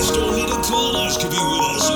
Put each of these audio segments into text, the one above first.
Don't need to ask if you with us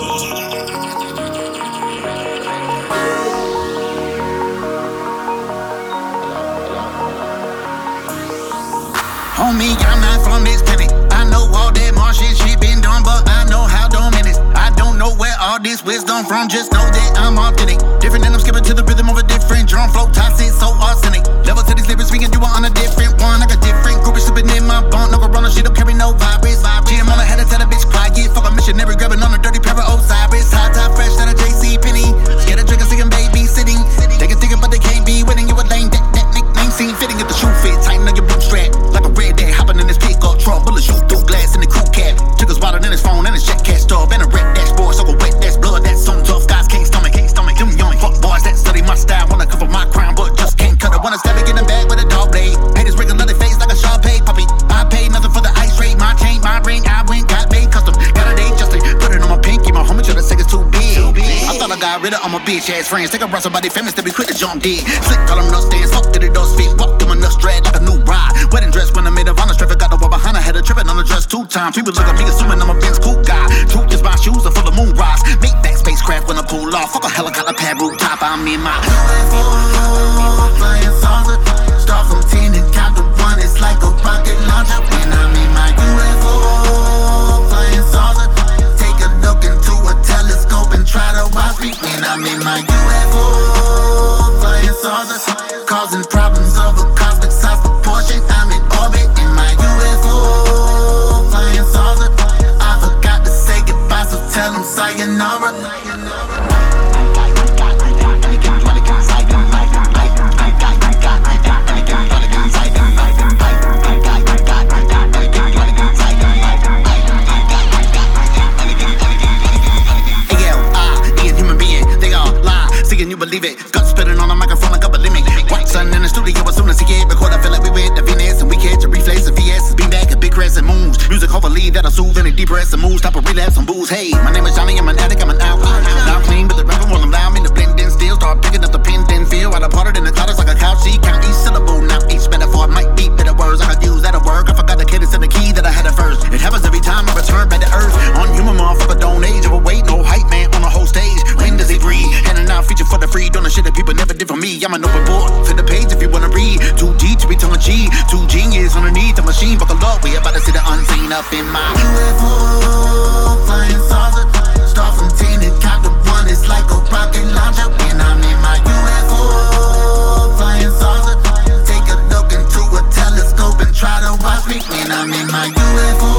Homie, I'm not from this planet. I know all that more shit been done, but I know how to manage. I don't know where all this wisdom from, just know that I'm authentic. Different than I'm skipping to the rhythm of a different drum flow, toxic, so arsenic. Level to these lyrics, we can do it on a different one. I got different groupies slipping in my bunk. No corona, shit don't carry no virus. GM on the head, I tell a bitch quiet. Fuck a missionary, grabbing on a dirty pair of Osiris. High top fresh out of JC Penney. Scared of drinking, singing babysitting. They can think it, but they can't be winning. You a lame, that nickname seem fitting. If the shoe fit, tighten on your bootstrap. Like a red dad hopping in this pickup truck. Bullet shoot through glass in the crew cab. Took his wallet and his phone and his check cash stub. And a red dashboard, so go wet, that's blood. That's some tough guys can't stomach. Them young fuck boys that study my style. Wanna cover my crime, but just can't cut it. Wanna stab it, get them back with a dog blade. Haters wriggling their face like a Sharpay puppy. I paid nothing for the ice rate. My chain, my ring, I went, got made custom. Got a day Justin, put it on my pinky. My homie try to say it's too big. I thought I got rid of all my bitch ass friends. Think I brought somebody famous to be quick to jump dead. Slick, call them nuts stands. Fuck that it does fit. Walk through my nuts drag like a new ride. Wedding dress when I made a honor traffic. Got the wall behind her. Had her tripping on the dress 2 times. People look at me assuming I'm a Benz coupe guy. Truth is my shoes are full of moon rocks. Make that spacecraft when I pull off. Fuck a helicopter pad rooftop. I'm in my UFO flying saucer. Start from 10 and count to 1. It's like a rocket launcher. When I'm in my UFO flying saucer. Take a look into a telescope and try to watch me. When I'm in my UFO flying saucer. Causing problems of a cosmic size proportion. I'm in orbit in my UFO flying saucer. I forgot to say goodbye, so tell them sayonara. You believe it, gut spitting on the microphone like a limit. White sun in the studio as soon as he get record. I feel like we went to Venus and we catch a reflex of VS. Beam back at big crescent moons. Music hopefully that'll soothe any deeper as the moves. Stop a relapse on booze. Hey, my name is Johnny, I'm an addict, I'm an outlaw. Now I'm clean, but the rapper won't allow me to blend in still. Start picking up the pen, then feel while I parted in the clouds like a couch seat. Count each syllable, now each metaphor might be better words. I could use that at work. I forgot the cadence and the key that I had at first. It happens every time I return back to earth. On human motherfucker, don't age, overweight, no hype man on the whole stage. When does he breathe? Handing out feature for the free, doing the shit that people never did for me. I'm an open book, flip the page if you wanna read. Too deep to be tongue in cheek. 2 genius underneath the machine. Buckle up, we about to see the unseen up in my UFO flying saucer. Start from 10 and count to 1. It's like a rocket launcher. When I'm in my UFO flying saucer. Take a look into a telescope and try to watch me. When I'm in my UFO